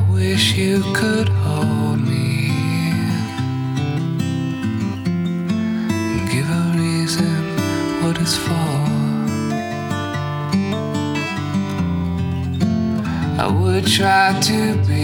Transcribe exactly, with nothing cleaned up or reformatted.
wish you could hold me and give a reason what it's for. I would try to be